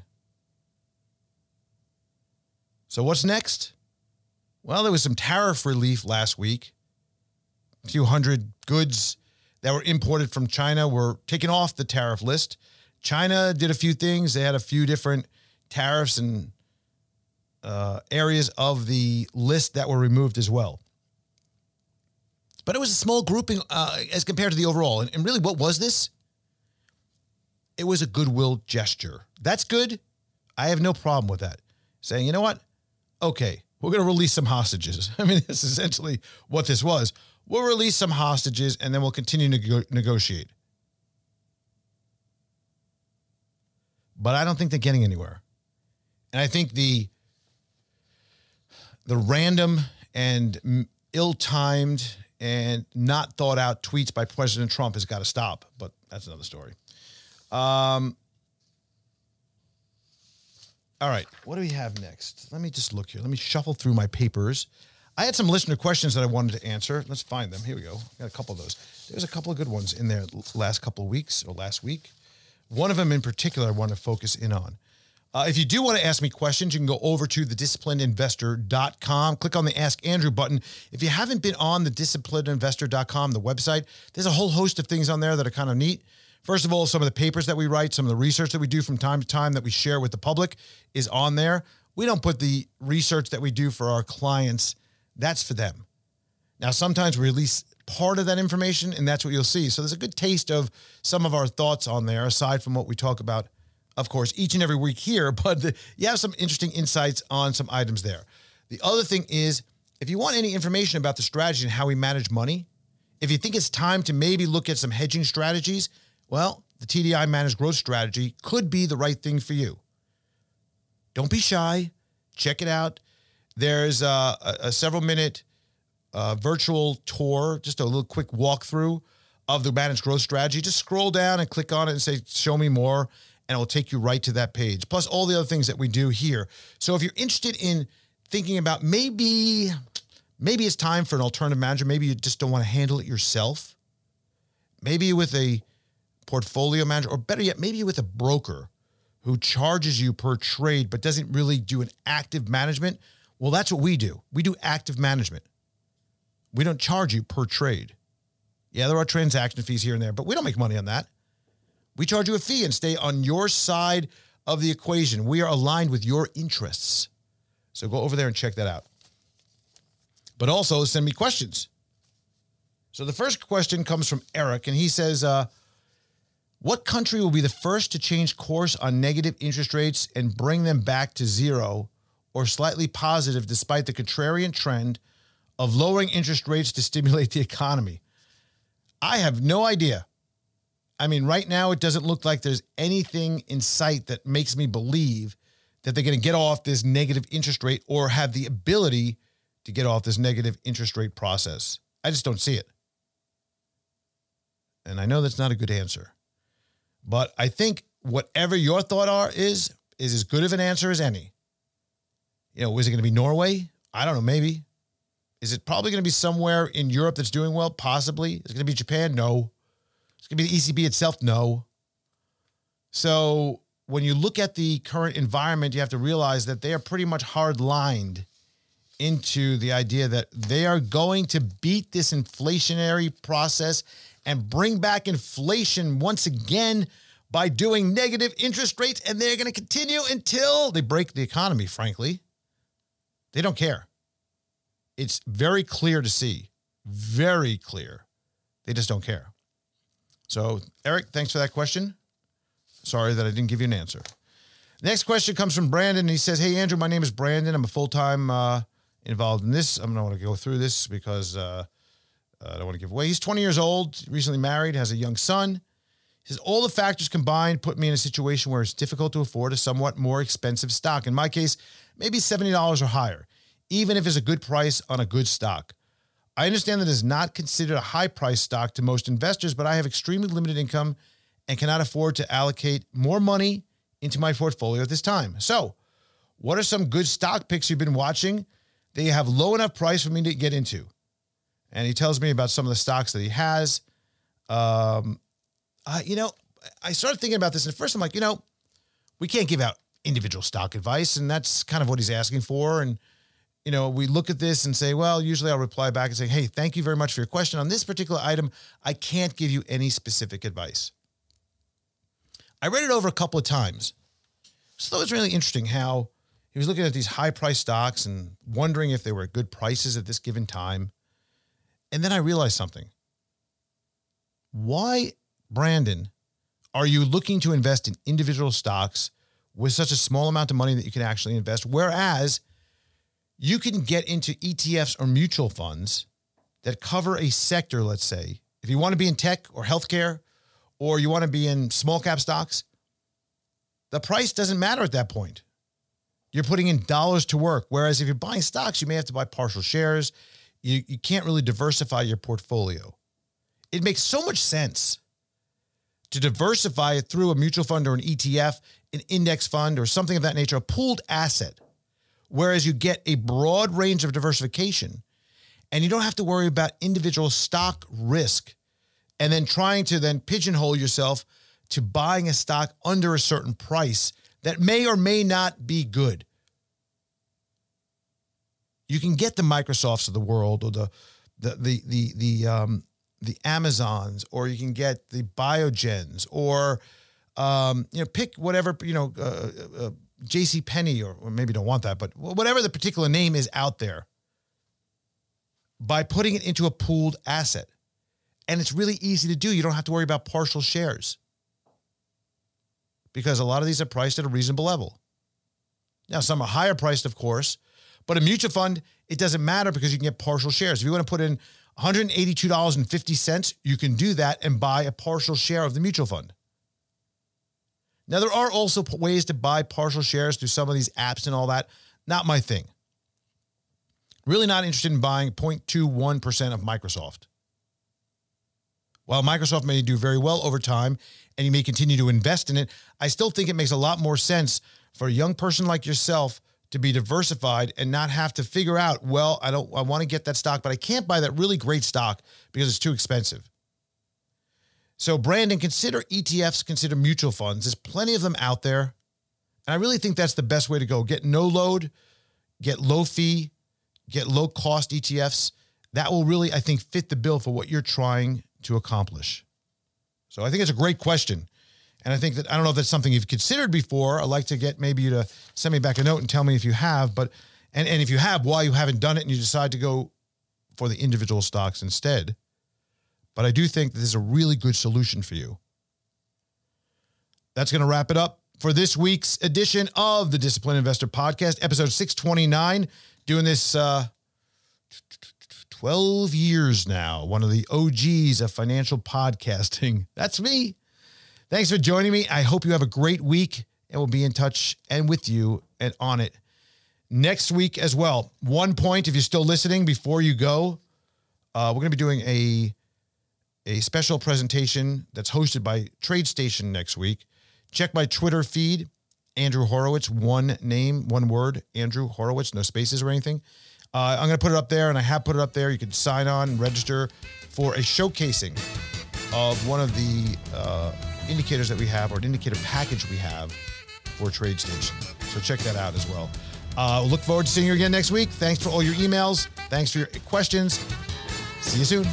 So what's next? Well, there was some tariff relief last week. A few hundred goods that were imported from China were taken off the tariff list. China did a few things. They had a few different tariffs and uh, areas of the list that were removed as well. But it was a small grouping uh, as compared to the overall. And, and really, what was this? It was a goodwill gesture. That's good. I have no problem with that. Saying, you know what? Okay, we're going to release some hostages. I mean, that's essentially what this was. We'll release some hostages, and then we'll continue to go- negotiate. But I don't think they're getting anywhere. And I think the, the random and ill-timed and not thought out tweets by President Trump has got to stop. But that's another story. Um, all right. What do we have next? Let me just look here. Let me shuffle through my papers. I had some listener questions that I wanted to answer. Let's find them. Here we go. Got a couple of those. There's a couple of good ones in there last couple of weeks or last week. One of them in particular I want to focus in on. Uh, if you do want to ask me questions, you can go over to the disciplined investor dot com. Click on the Ask Andrew button. If you haven't been on the disciplined investor dot com, the website, there's a whole host of things on there that are kind of neat. First of all, some of the papers that we write, some of the research that we do from time to time that we share with the public is on there. We don't put the research that we do for our clients. That's for them. Now, sometimes we release part of that information, and that's what you'll see. So there's a good taste of some of our thoughts on there, aside from what we talk about, of course, each and every week here. But the, you have some interesting insights on some items there. The other thing is, if you want any information about the strategy and how we manage money, if you think it's time to maybe look at some hedging strategies, well, the T D I Managed Growth Strategy could be the right thing for you. Don't be shy. Check it out. There's a, a, a several-minute uh, virtual tour, just a little quick walkthrough of the Managed Growth Strategy. Just scroll down and click on it and say, show me more, and it will take you right to that page, plus all the other things that we do here. So if you're interested in thinking about maybe, maybe it's time for an alternative manager. Maybe you just don't want to handle it yourself. Maybe with a portfolio manager, or better yet, maybe with a broker who charges you per trade but doesn't really do an active management. Well, that's what we do. We do active management. We don't charge you per trade. Yeah, there are transaction fees here and there, but we don't make money on that. We charge you a fee and stay on your side of the equation. We are aligned with your interests. So go over there and check that out. But also send me questions. So the first question comes from Eric, and he says, uh, what country will be the first to change course on negative interest rates and bring them back to zero or slightly positive despite the contrarian trend of lowering interest rates to stimulate the economy? I have no idea. I mean, right now, it doesn't look like there's anything in sight that makes me believe that they're going to get off this negative interest rate or have the ability to get off this negative interest rate process. I just don't see it. And I know that's not a good answer. But I think whatever your thought are is, is as good of an answer as any. You know, is it going to be Norway? I don't know, maybe. Is it probably going to be somewhere in Europe that's doing well? Possibly. Is it going to be Japan? No. It's going to be the E C B itself? No. So when you look at the current environment, you have to realize that they are pretty much hard-lined into the idea that they are going to beat this inflationary process and bring back inflation once again by doing negative interest rates, and they're going to continue until they break the economy, frankly. They don't care. It's very clear to see. Very clear. They just don't care. So, Eric, thanks for that question. Sorry that I didn't give you an answer. Next question comes from Brandon. He says, hey, Andrew, my name is Brandon. I'm a full-time uh, involved in this. I'm going to go through this because uh, I don't want to give away. He's twenty years old, recently married, has a young son. He says, all the factors combined put me in a situation where it's difficult to afford a somewhat more expensive stock. In my case, maybe seventy dollars or higher, even if it's a good price on a good stock. I understand that it is not considered a high-price stock to most investors, but I have extremely limited income and cannot afford to allocate more money into my portfolio at this time. So, what are some good stock picks you've been watching that you have low enough price for me to get into? And he tells me about some of the stocks that he has. Um, uh, you know, I started thinking about this, and at first I'm like, you know, we can't give out individual stock advice, and that's kind of what he's asking for. And you know, we look at this and say, well, usually I'll reply back and say, hey, thank you very much for your question. On this particular item, I can't give you any specific advice. I read it over a couple of times. So that was really interesting how he was looking at these high-priced stocks and wondering if they were good prices at this given time. And then I realized something. Why, Brandon, are you looking to invest in individual stocks with such a small amount of money that you can actually invest, whereas you can get into E T Fs or mutual funds that cover a sector, let's say. If you want to be in tech or healthcare, or you want to be in small cap stocks, the price doesn't matter at that point. You're putting in dollars to work. Whereas if you're buying stocks, you may have to buy partial shares. You, you can't really diversify your portfolio. It makes so much sense to diversify it through a mutual fund or an E T F, an index fund, or something of that nature, a pooled asset. Whereas you get a broad range of diversification and you don't have to worry about individual stock risk and then trying to then pigeonhole yourself to buying a stock under a certain price that may or may not be good. You can get the Microsofts of the world or the the the the the um the Amazons, or you can get the Biogens, or um you know pick whatever you know uh, uh, JCPenney, or, or maybe don't want that, but whatever the particular name is out there, by putting it into a pooled asset. And it's really easy to do. You don't have to worry about partial shares because a lot of these are priced at a reasonable level. Now, some are higher priced, of course, but a mutual fund, it doesn't matter because you can get partial shares. If you want to put in one hundred eighty-two dollars and fifty cents, you can do that and buy a partial share of the mutual fund. Now, there are also ways to buy partial shares through some of these apps and all that. Not my thing. Really not interested in buying zero point two one percent of Microsoft. While Microsoft may do very well over time and you may continue to invest in it, I still think it makes a lot more sense for a young person like yourself to be diversified and not have to figure out, well, I don't, I want to get that stock, but I can't buy that really great stock because it's too expensive. So Brandon, consider E T Fs, consider mutual funds. There's plenty of them out there. And I really think that's the best way to go. Get no load, get low fee, get low cost E T Fs. That will really, I think, fit the bill for what you're trying to accomplish. So I think it's a great question. And I think that, I don't know if that's something you've considered before. I'd like to get maybe you to send me back a note and tell me if you have, but, and, and if you have, why you haven't done it and you decide to go for the individual stocks instead. But I do think that this is a really good solution for you. That's going to wrap it up for this week's edition of the Disciplined Investor Podcast, episode six twenty-nine. Doing this uh, twelve years now, one of the O Gs of financial podcasting. That's me. Thanks for joining me. I hope you have a great week, and we'll be in touch and with you and on it next week as well. One point, if you're still listening, before you go, uh, we're going to be doing a, a special presentation that's hosted by TradeStation next week. Check my Twitter feed, Andrew Horowitz, one name, one word, Andrew Horowitz, no spaces or anything. Uh, I'm going to put it up there, and I have put it up there. You can sign on and register for a showcasing of one of the uh, indicators that we have, or an indicator package we have for TradeStation. So check that out as well. Uh, we'll look forward to seeing you again next week. Thanks for all your emails. Thanks for your questions. See you soon.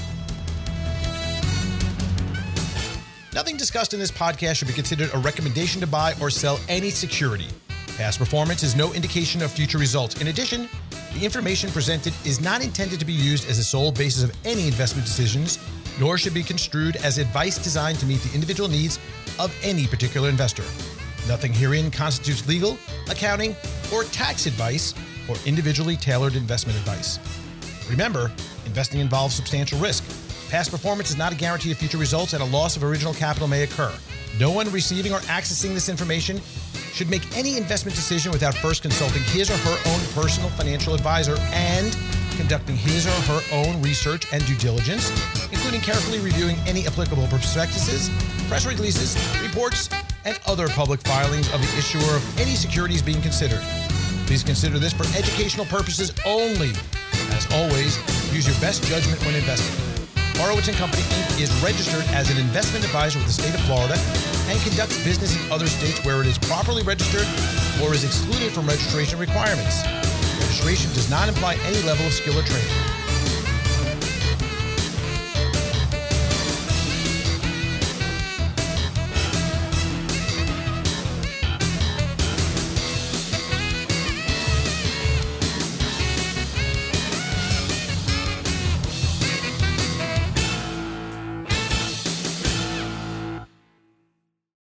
Nothing discussed in this podcast should be considered a recommendation to buy or sell any security. Past performance is no indication of future results. In addition, the information presented is not intended to be used as a sole basis of any investment decisions, nor should be construed as advice designed to meet the individual needs of any particular investor. Nothing herein constitutes legal, accounting, or tax advice or individually tailored investment advice. Remember, investing involves substantial risk. Past performance is not a guarantee of future results, and a loss of original capital may occur. No one receiving or accessing this information should make any investment decision without first consulting his or her own personal financial advisor and conducting his or her own research and due diligence, including carefully reviewing any applicable prospectuses, press releases, reports, and other public filings of the issuer of any securities being considered. Please consider this for educational purposes only. As always, use your best judgment when investing. Horowitz and Company, Incorporated is registered as an investment advisor with the state of Florida and conducts business in other states where it is properly registered or is excluded from registration requirements. Registration does not imply any level of skill or training.